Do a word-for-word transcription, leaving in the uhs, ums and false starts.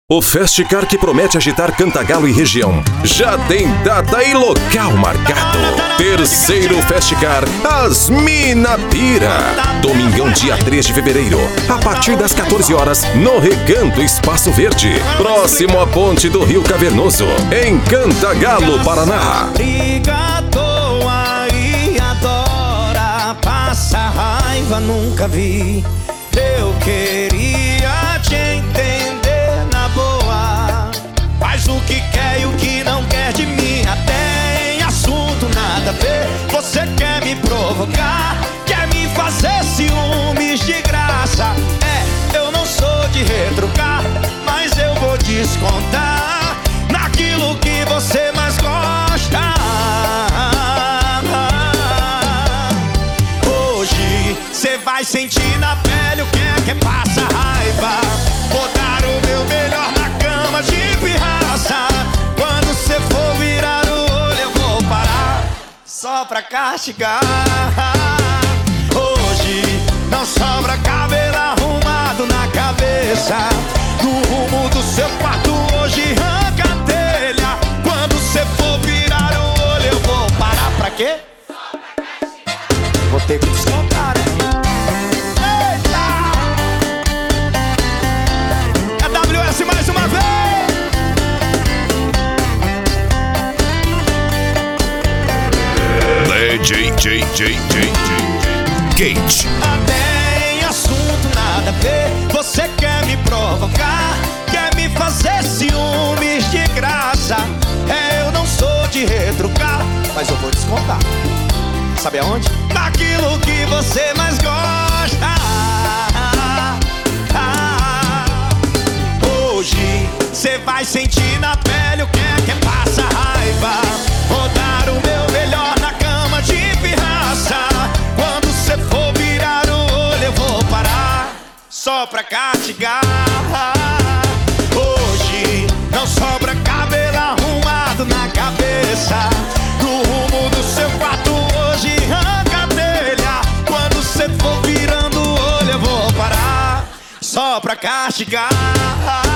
O Festicar que promete agitar Cantagalo e região já tem data e local marcado. Terceiro Festicar As Mina Pira. Domingão, dia três de fevereiro, a partir das quatorze horas, no Recanto Espaço Verde, próximo à ponte do Rio Cavernoso, em Cantagalo, Paraná. Briga à toa e adora, passa raiva, nunca vi. Eu queria te entender na boa, faz o que quer e o que não quer de mim, até em assunto nada a ver. Você quer me provocar, quer me fazer ciúmes de graça. É, eu não sou de retrucar, mas eu vou descontar naquilo que você mais gosta. Hoje cê vai sentir na pele o que é que passa raiva. Vou dar o meu melhor na cama de pirraça. Quando cê for virar o olho eu vou parar só pra castigar. Hoje não sobra cabelo arrumado na cabeça. No rumo do seu quarto hoje arranca a telha. Quando cê for virar o olho eu vou parar pra quê? Vou ter que descontar, né? Eita! É W S mais uma vez! D J, J, J, J, Gage. Até em assunto nada a ver. Você quer me provocar, quer me fazer ciúmes de graça. É, eu não sou de retrucar, mas eu vou descontar. Sabe aonde? Naquilo que você mais gosta. Hoje cê vai sentir na pele o que é que passa raiva. Vou dar o meu melhor na cama de pirraça. Quando cê for virar o olho eu vou parar só pra castigar. Hoje não sobra cabelo arrumado na cabeça. No rumo do seu quarto hoje arranca a telha. Quando cê for virando o olho eu vou parar só pra castigar.